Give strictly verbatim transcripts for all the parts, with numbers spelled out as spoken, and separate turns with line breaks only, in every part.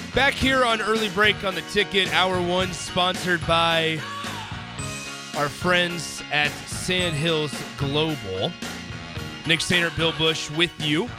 Back here on Early Break on the Ticket, Hour one, sponsored by our friends at Sand Hills Global. Nick Sainert, Bill Bush with you.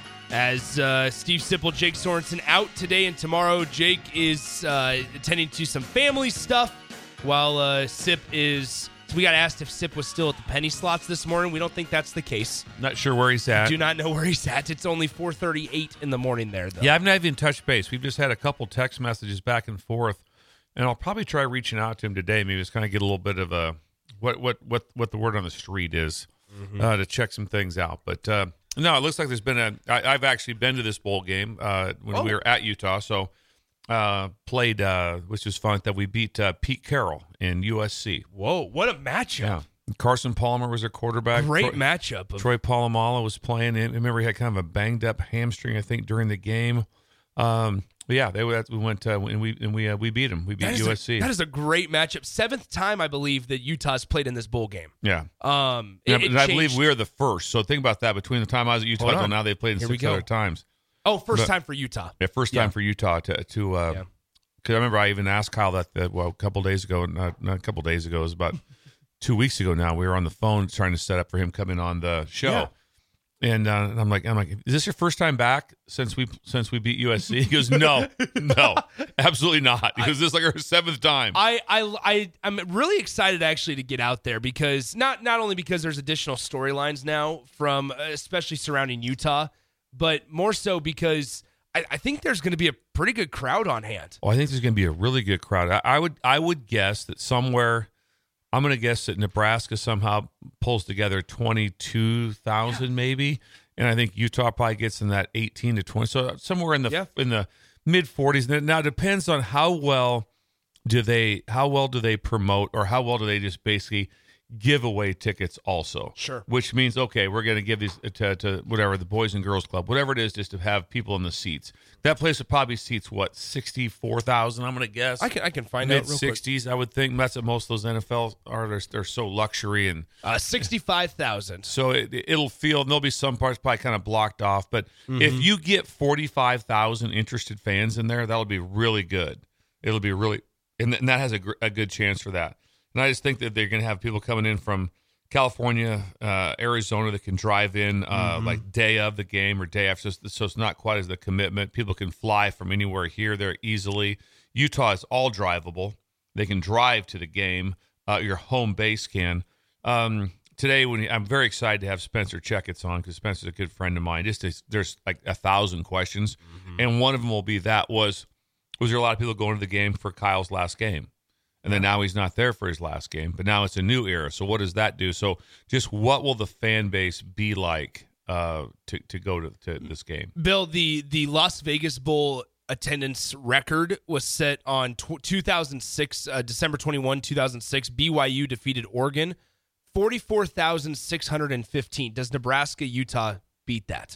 As uh, Steve Sipple, Jake Sorensen out today and tomorrow. Jake is uh, attending to some family stuff while uh, Sip is... So we got asked if Sip was still at the penny slots this morning. We don't think that's the case.
Not sure where he's at.
Do not know where he's at. It's only four thirty-eight in the morning there, though.
Yeah, I've not even touched base. We've just had a couple text messages back and forth, and I'll probably try reaching out to him today. Maybe just kind of get a little bit of a what what what what the word on the street is mm-hmm. uh, to check some things out. But uh, no, it looks like there's been a. I, I've actually been to this bowl game uh, when oh. we were at Utah, so uh, played, uh, which was fun. That we beat uh, Pete Carroll in U S C.
Whoa, what a matchup! Yeah.
Carson Palmer was their quarterback.
Great
Troy,
matchup. Of-
Troy Polamalu was playing. I remember he had kind of a banged up hamstring, I think, during the game. Um, but yeah, they we went uh, and we and we uh, we beat him. We beat U S C.
A, that is a great matchup. Seventh time, I believe, that Utah's played in this bowl game.
Yeah.
Um,
yeah,
it, it
and I believe we were the first. So think about that. Between the time I was at Utah until now, they've played in
Here
six other times.
Oh, first
but,
time for Utah.
Yeah, first time yeah. for Utah to to. Uh, yeah. Because I remember I even asked Kyle that, that well a couple days ago, not, not a couple days ago, it was about two weeks ago now. We were on the phone trying to set up for him coming on the show, yeah. and, uh, and I'm like, I'm like, is this your first time back since we since we beat U S C? He goes, no, no, absolutely not. Because this is like our seventh time.
I I I I'm really excited actually to get out there because not not only because there's additional storylines now from especially surrounding Utah, but more so because I, I think there's going to be a pretty good crowd on hand.
Oh, I think there's going to be a really good crowd. I, I would I would guess that somewhere. I'm going to guess that Nebraska somehow pulls together twenty-two thousand yeah. maybe, and I think Utah probably gets in that eighteen to twenty. So somewhere in the yeah. in the mid forties. Now it depends on how well do they how well do they promote or how well do they just basically give away tickets also.
Sure.
Which means, okay, we're going to give these to, to whatever, the Boys and Girls Club, whatever it is, just to have people in the seats. That place would probably seats, what, sixty-four thousand, I'm going to guess?
I can I can find out real quick.
mid-sixties, I would think. That's what most of those N F L are. They're, they're so luxury. and
uh, sixty-five thousand.
So it, it'll feel, and there'll be some parts probably kind of blocked off. But mm-hmm. if you get forty-five thousand interested fans in there, that'll be really good. It'll be really, and, and that has a, gr- a good chance for that. And I just think that they're going to have people coming in from California, uh, Arizona that can drive in uh, mm-hmm. like day of the game or day after. So, so it's not quite as the commitment. People can fly from anywhere here, there easily. Utah is all drivable. They can drive to the game. Uh, your home base can. Um, today, when I'm very excited to have Spencer Checketts on because Spencer's a good friend of mine. Just to, there's like a thousand questions, mm-hmm. and one of them will be that was was there a lot of people going to the game for Kyle's last game? And then now he's not there for his last game, but now it's a new era. So what does that do? So just what will the fan base be like uh, to to go to, to this game?
Bill, the the Las Vegas Bowl attendance record was set on tw- two thousand six, uh, December twenty-first, two thousand six. B Y U defeated Oregon, forty-four thousand six hundred fifteen. Does Nebraska, Utah beat that?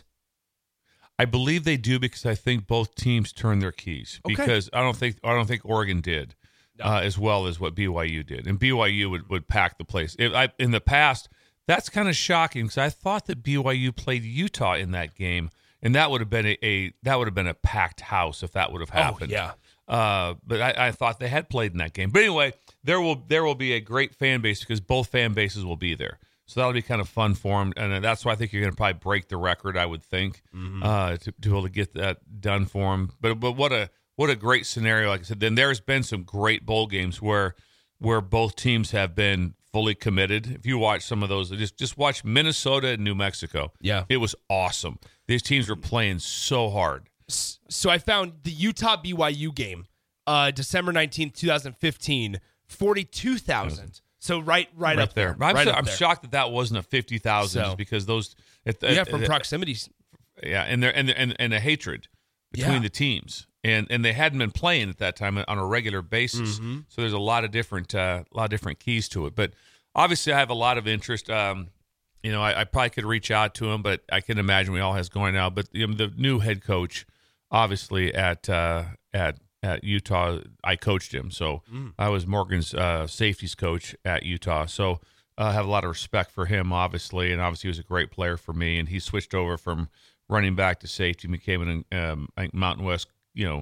I believe they do because I think both teams turned their keys.
Okay.
Because I don't think I don't think Oregon did. No. Uh, as well as what B Y U did. And B Y U would, would pack the place. If I, in the past, that's kind of shocking because I thought that B Y U played Utah in that game, and that would have been a, a that would have been a packed house if that would have happened.
Oh, yeah.
Uh, but I, I thought they had played in that game. But anyway, there will there will be a great fan base because both fan bases will be there. So that'll be kind of fun for them, and that's why I think you're going to probably break the record, I would think, mm-hmm. uh, to, to be able to get that done for them. But but what a What a great scenario. Like I said, then there's been some great bowl games where where both teams have been fully committed. If you watch some of those, just just watch Minnesota and New Mexico.
Yeah.
It was awesome. These teams were playing so hard.
So I found the Utah B Y U game, uh, December nineteenth, twenty fifteen, forty-two thousand. So right right, right up there. there.
I'm,
right
so,
up
I'm
there.
shocked that that wasn't a fifty thousand so, because those. It,
yeah,
it,
from
it,
proximity.
Yeah, and, there, and, and, and a hatred between
yeah.
the teams. And and they hadn't been playing at that time on a regular basis,
mm-hmm.
so there's a lot of different uh, a lot of different keys to it. But obviously, I have a lot of interest. Um, you know, I, I probably could reach out to him, but I can imagine we all has going now. But you know, the new head coach, obviously at uh, at at Utah, I coached him, so mm. I was Morgan's uh, safeties coach at Utah. So I uh, have a lot of respect for him, obviously, and obviously he was a great player for me. And he switched over from running back to safety, became an um, I think Mountain West. you know,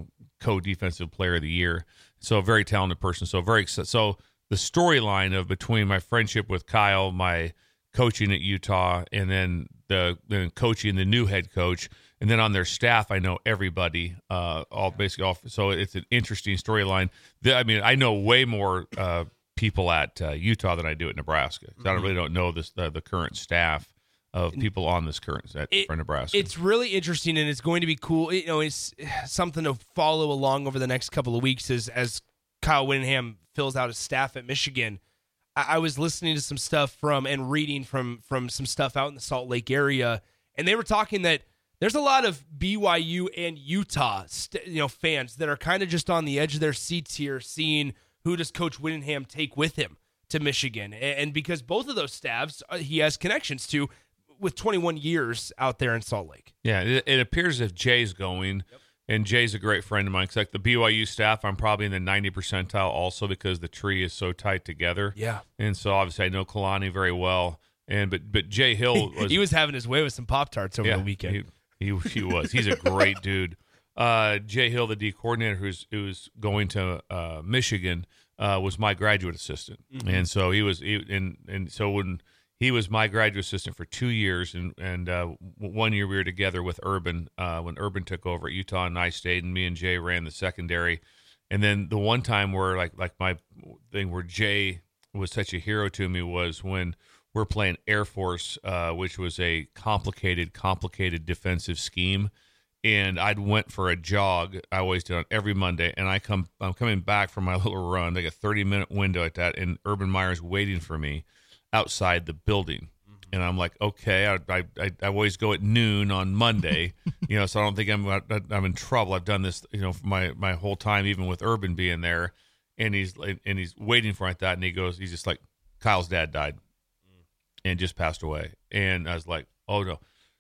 co-defensive player of the year. So a very talented person. So very so the storyline of between my friendship with Kyle, my coaching at Utah, and then the then coaching the new head coach, and then on their staff, I know everybody, uh, all basically all. So it's an interesting storyline. The, I mean, I know way more uh, people at uh, Utah than I do at Nebraska. Mm-hmm. I don't really don't know this the, the current staff of people on this current at
it,
for Nebraska.
It's really interesting, and it's going to be cool. You know, it's something to follow along over the next couple of weeks as as Kyle Whittingham fills out his staff at Michigan. I, I was listening to some stuff from and reading from from some stuff out in the Salt Lake area, and they were talking that there's a lot of B Y U and Utah, st- you know, fans that are kind of just on the edge of their seats here, seeing who does Coach Whittingham take with him to Michigan, and, and because both of those staffs uh, he has connections to, with twenty-one years out there in Salt Lake.
Yeah, it, it appears if Jay's going, yep. and Jay's a great friend of mine. Cause like the B Y U staff, I'm probably in the ninety percentile also because the tree is so tight together.
Yeah,
and so obviously I know Kalani very well, and but but Jay Hill was
he was having his way with some Pop-Tarts over
yeah,
the weekend.
He, he he was. He's a great dude. Uh, Jay Hill, the D coordinator, who's who's going to uh, Michigan, uh, was my graduate assistant, mm-hmm. and so he was. He, and and so when. He was my graduate assistant for two years, and and uh, one year we were together with Urban uh, when Urban took over at Utah, and I stayed, and me and Jay ran the secondary. And then the one time where like like my thing where Jay was such a hero to me was when we're playing Air Force, uh, which was a complicated, complicated defensive scheme. And I'd went for a jog. I always did on every Monday, and I come I'm coming back from my little run, like a thirty minute window at that, and Urban Meyer's waiting for me outside the building. And I'm like, okay, I, I I always go at noon on Monday, you know, so I don't think I'm I'm in trouble. I've done this, you know, for my my whole time, even with Urban being there, and he's and he's waiting for it like that, and he goes, he's just like, Kyle's dad died, and just passed away, and I was like, oh no.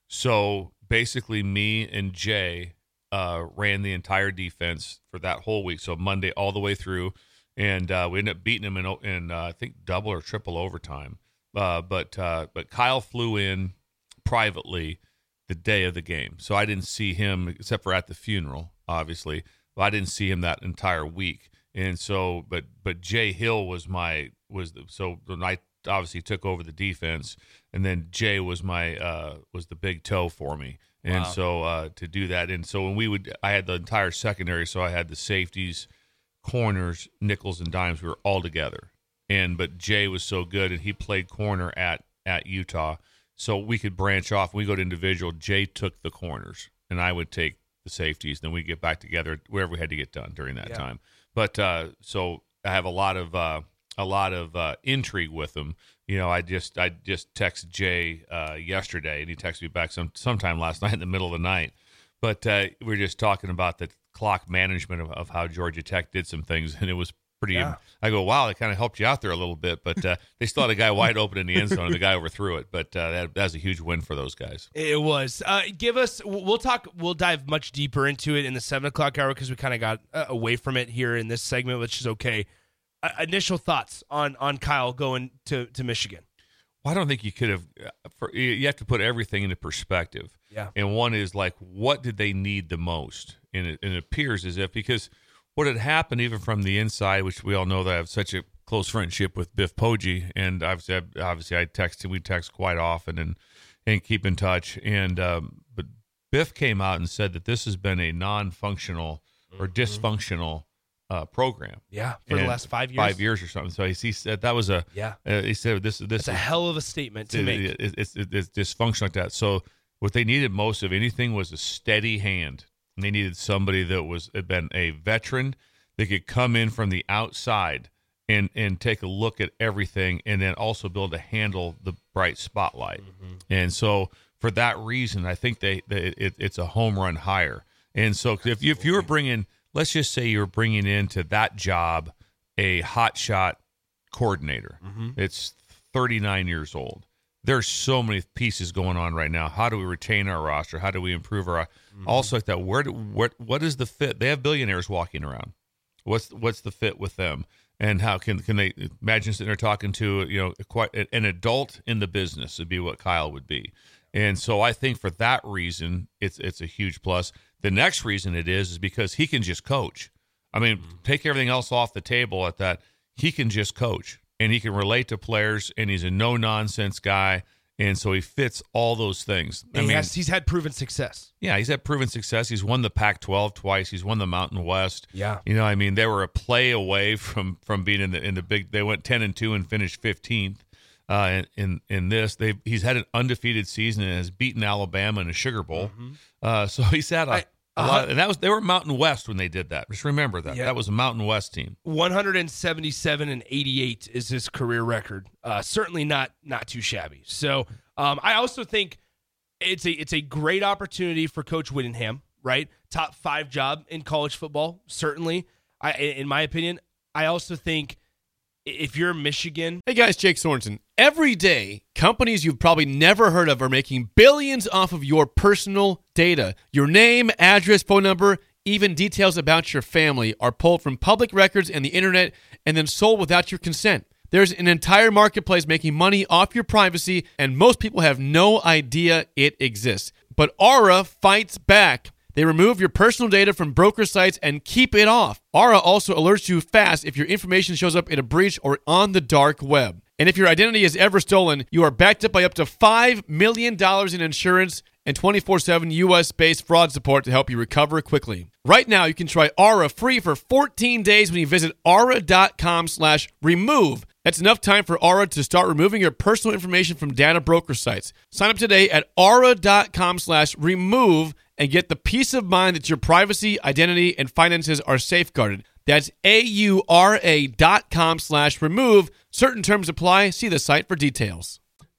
So basically, me and Jay uh, ran the entire defense for that whole week, so Monday all the way through, and uh, we ended up beating him in in uh, I think double or triple overtime. Uh, but uh, but Kyle flew in privately the day of the game, so I didn't see him except for at the funeral, obviously. But I didn't see him that entire week, and so but but Jay Hill was my was the, so when I obviously took over the defense, and then Jay was my uh, was the big toe for me, and wow. so uh, to do that, and so when we would I had the entire secondary, so I had the safeties, corners, nickels, and dimes. We were all together. And but Jay was so good, and he played corner at, at Utah, so we could branch off. When we go to individual, Jay took the corners, and I would take the safeties. Then we get back together wherever we had to get done during that yeah. time. But uh, so I have a lot of uh, a lot of uh, intrigue with him. You know, I just I just texted Jay uh, yesterday, and he texted me back some sometime last night in the middle of the night. But uh, we were just talking about the clock management of, of how Georgia Tech did some things, and it was. Pretty, yeah. I go, wow, they kind of helped you out there a little bit, but uh, they still had a guy wide open in the end zone, and the guy overthrew it. But uh, that, that was a huge win for those guys.
It was. Uh, give us, we'll talk, we'll dive much deeper into it in the seven o'clock hour because we kind of got uh, away from it here in this segment, which is okay. Uh, initial thoughts on on Kyle going to, to Michigan?
Well, I don't think you could have, for, you have to put everything into perspective.
Yeah.
And one is like, what did they need the most? And it, and it appears as if, because what had happened even from the inside, which we all know that I have such a close friendship with Biff Poggi, and obviously, I, obviously I text, we text quite often and and keep in touch. And um, but Biff came out and said that this has been a non-functional or mm-hmm. dysfunctional uh, program.
Yeah, for and the last five years,
five years or something. So he, he said that was a
yeah.
Uh, he said this this
That's is a hell of a statement to
it,
make.
It, it, it's, it's dysfunctional like that. So what they needed most of anything was a steady hand. They needed somebody that was had been a veteran that could come in from the outside and and take a look at everything, and then also be able to handle the bright spotlight. Mm-hmm. And so for that reason, I think they, they it, it's a home run hire. And so if you, if you were bringing, let's just say you were bringing into that job a hot shot coordinator, mm-hmm. it's thirty-nine years old. There's so many pieces going on right now. How do we retain our roster? How do we improve our mm-hmm. also like that? Where do, what what is the fit? They have billionaires walking around. What's what's the fit with them? And how can can they imagine sitting there talking to you know quite an adult in the business would be what Kyle would be. And so I think for that reason, it's it's a huge plus. The next reason it is is because he can just coach. I mean, mm-hmm. take everything else off the table at that. He can just coach, and he can relate to players, and he's a no-nonsense guy, and so he fits all those things. I
he
mean,
has, he's had proven success.
Yeah, he's had proven success. He's won the Pac twelve twice. He's won the Mountain West.
Yeah.
You know, I mean, they were a play away from from being in the in the big. They went ten and two and finished fifteenth. Uh, in, in in this, they he's had an undefeated season and has beaten Alabama in a Sugar Bowl. Mm-hmm. Uh, so he's had a, I, a lot, and that was they were Mountain West when they did that. Just remember that yeah. that was a Mountain West team.
one seventy-seven and eighty-eight is his career record. Uh, certainly not not too shabby. So um, I also think it's a it's a great opportunity for Coach Whittingham. Right, top five job in college football. Certainly, I in my opinion. I also think. If you're Michigan.
Hey guys, Jake Sorensen. Every day, companies you've probably never heard of are making billions off of your personal data. Your name, address, phone number, even details about your family are pulled from public records and the internet and then sold without your consent. There's an entire marketplace making money off your privacy, and most people have no idea it exists. But Aura fights back. They remove your personal data from broker sites and keep it off. Aura also alerts you fast if your information shows up in a breach or on the dark web. And if your identity is ever stolen, you are backed up by up to five million dollars in insurance and twenty-four seven U S-based fraud support to help you recover quickly. Right now, you can try Aura free for fourteen days when you visit aura.com slash remove. That's enough time for Aura to start removing your personal information from data broker sites. Sign up today at aura.com slash remove and get the peace of mind that your privacy, identity, and finances are safeguarded. That's A-U-R-A dot com slash remove. Certain terms apply. See the site for details.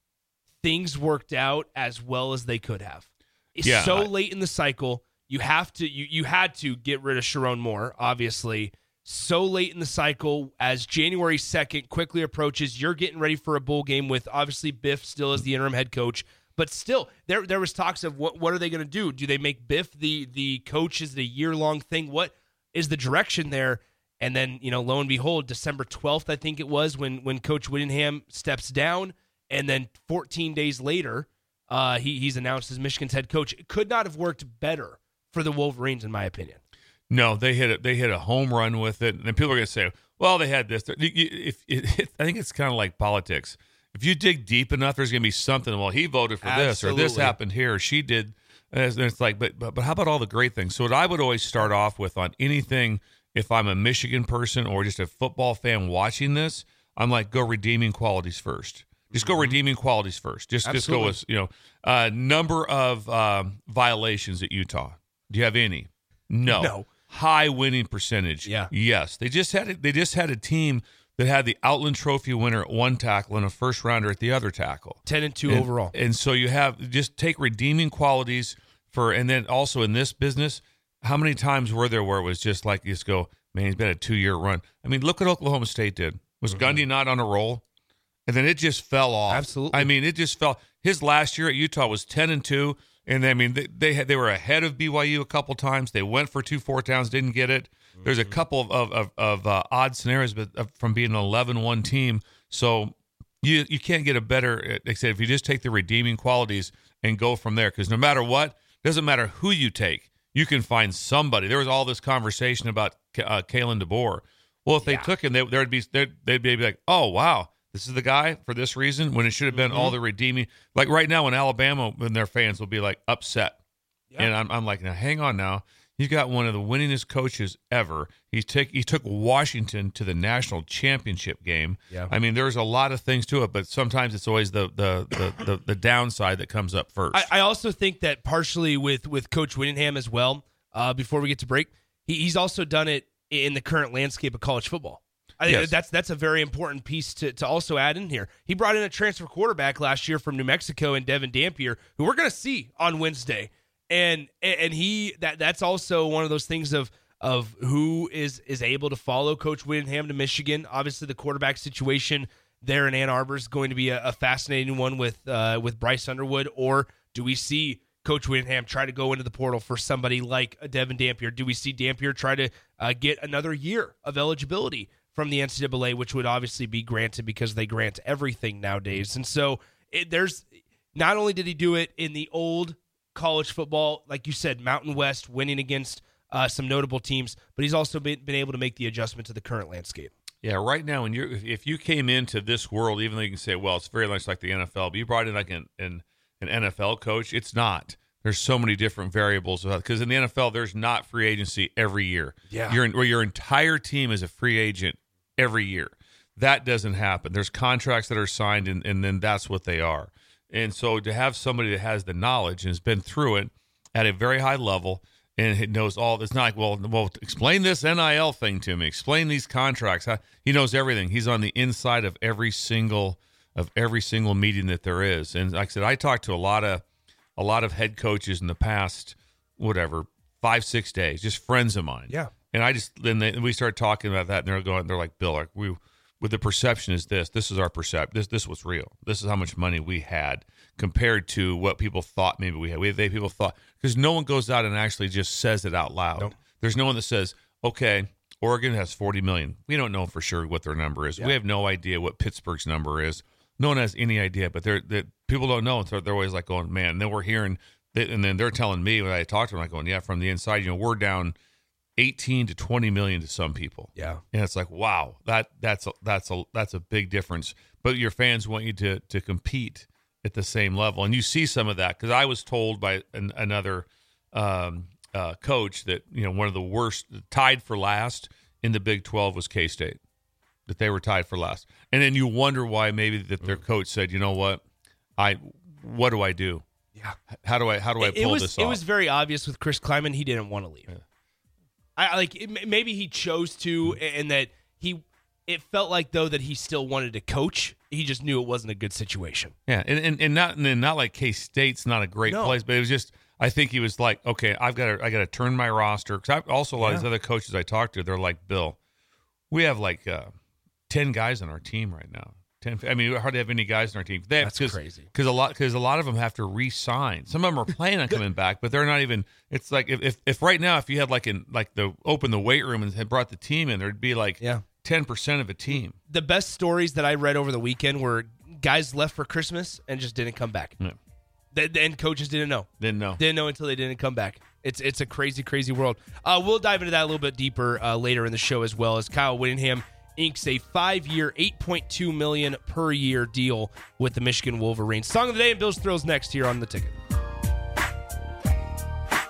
Things worked out as well as they could have. It's
yeah,
so
I,
late in the cycle. You have to. You you had to get rid of Sharon Moore, obviously. So late in the cycle, as January second quickly approaches, you're getting ready for a bowl game with obviously Biff still as the interim head coach. But still, there there was talks of what what are they going to do? Do they make Biff the the coach? Is it a year-long thing? What is the direction there? And then, you know, lo and behold, December twelfth, I think it was, when when Coach Whittingham steps down. And then fourteen days later, uh, he he's announced as Michigan's head coach. It could not have worked better for the Wolverines, in my opinion.
No, they hit a, they hit a home run with it. And people are going to say, well, they had this. If, if, if, I think it's kind of like politics. If you dig deep enough, there's going to be something. Well, he voted for
Absolutely.
this, or this happened here, or she did. And it's like, but, but but how about all the great things? So what I would always start off with on anything, if I'm a Michigan person or just a football fan watching this, I'm like, go redeeming qualities first. Just go redeeming qualities first. Just
Absolutely.
just go with, you know, uh, number of um, violations at Utah. Do you have any? No.
No.
High winning percentage.
Yeah.
Yes. They just had a, they just had a team that had the Outland Trophy winner at one tackle and a first rounder at the other tackle.
Ten and two
and,
overall.
And so you have just take redeeming qualities for, and then also in this business, how many times were there where it was just like, you just go, man, he's been a two year run. I mean, look what Oklahoma State did. Was mm-hmm. Gundy not on a roll? And then it just fell off.
Absolutely.
I mean, it just fell. His last year at Utah was ten and two, and I mean they they, had, they were ahead of B Y U a couple times. They went for two four towns, didn't get it. Mm-hmm. There's a couple of of, of, of uh, odd scenarios, but uh, from being an eleven one team, so you you can't get a better. Like I said, if you just take the redeeming qualities and go from there, because no matter what, doesn't matter who you take, you can find somebody. There was all this conversation about uh, Kalen DeBoer. Well, if they
yeah.
took him, they, there'd be they'd, they'd be like, oh wow. This is the guy for this reason, when it should have been mm-hmm. all the redeeming. Like right now in Alabama, when their fans will be like upset. Yeah. And I'm, I'm like, now hang on now. He's got one of the winningest coaches ever. He's take, he took Washington to the national championship game.
Yeah.
I mean, there's a lot of things to it, but sometimes it's always the the the, the, the downside that comes up first.
I, I also think that partially with, with Coach Whittingham as well, uh, before we get to break, he, he's also done it in the current landscape of college football. I think
yes.
that's that's a very important piece to, to also add in here. He brought in a transfer quarterback last year from New Mexico and Devin Dampier, who we're going to see on Wednesday, and and he that that's also one of those things of of who is is able to follow Coach Whittingham to Michigan. Obviously, the quarterback situation there in Ann Arbor is going to be a, a fascinating one with uh, with Bryce Underwood. Or do we see Coach Whittingham try to go into the portal for somebody like a Devin Dampier? Do we see Dampier try to uh, get another year of eligibility from the N C double A, which would obviously be granted because they grant everything nowadays? And so it, there's not only did he do it in the old college football, like you said, Mountain West, winning against uh, some notable teams, but he's also been, been able to make the adjustment to the current landscape.
Yeah, right now, when you're if, if you came into this world, even though you can say, well, it's very much like the N F L, but you brought in like an an, an N F L coach, it's not. There's so many different variables because in the N F L, there's not free agency every year.
Yeah,
you're in, where your entire team is a free agent every year. That doesn't happen. There's contracts that are signed, and, and then that's what they are. And so to have somebody that has the knowledge and has been through it at a very high level and it knows all, it's not like, well, well, explain this N I L thing to me. Explain these contracts. He knows everything. He's on the inside of every single of every single meeting that there is. And like I said, I talked to a lot of a lot of head coaches in the past, whatever, five, six days, just friends of mine.
Yeah.
And I just then they, we started talking about that, and they're going, they're like, Bill, like we. With the perception is this. This is our perception. This this was real. This is how much money we had compared to what people thought maybe we had. We they people thought because no one goes out and actually just says it out loud.
Nope.
There's no one that says, okay, Oregon has forty million. We don't know for sure what their number is.
Yeah.
We have no idea what Pittsburgh's number is. No one has any idea. But they're that people don't know, so they're always like going, man. And then we're hearing, and then they're telling me when I talk to them, like going, yeah, from the inside, you know, we're down eighteen to twenty million to some people.
Yeah.
And it's like, wow, that that's a, that's a that's a big difference. But your fans want you to to compete at the same level. And you see some of that, because I was told by an, another um, uh, coach that, you know, one of the worst, tied for last in the Big twelve was K-State, that they were tied for last. And then you wonder why maybe that their coach said, you know what, I what do I do?
Yeah.
How do I how do I
it,
pull
it was,
this
It
off?
was very obvious with Chris Kleiman. He didn't want to leave.
Yeah.
I like it, maybe he chose to, and that he. It felt like though that he still wanted to coach. He just knew it wasn't a good situation.
Yeah, and and, and not and not like K-State's not a great
No.
place, but it was just I think he was like, okay, I've got to I got to turn my roster, because I also a lot of these
Yeah.
other coaches I talked to, they're like, Bill, we have like uh, ten guys on our team right now. Ten, I mean, we hardly have any guys on our team. They have,
That's
cause,
crazy.
because a lot because a lot of them have to re-sign. Some of them are planning on coming back, but they're not even. It's like if, if if right now if you had like in like the open the weight room and had brought the team in, there'd be like
Yeah.
ten percent of a team.
The best stories that I read over the weekend were guys left for Christmas and just didn't come back.
Yeah.
The, the- and coaches didn't know.
Didn't know.
Didn't know until they didn't come back. It's it's a crazy, crazy world. Uh, we'll dive into that a little bit deeper uh, later in the show, as well as Kyle Whittingham inks a five-year, eight point two million dollars per year deal with the Michigan Wolverines. Song of the day and Bill's Thrills next here on The Ticket.